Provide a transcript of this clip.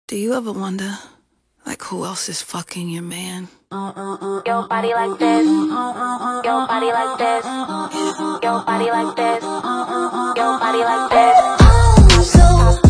Do you ever wonder, like, who else is fucking your man? Your body like this. Your body like this. Your body like this. Your body like this.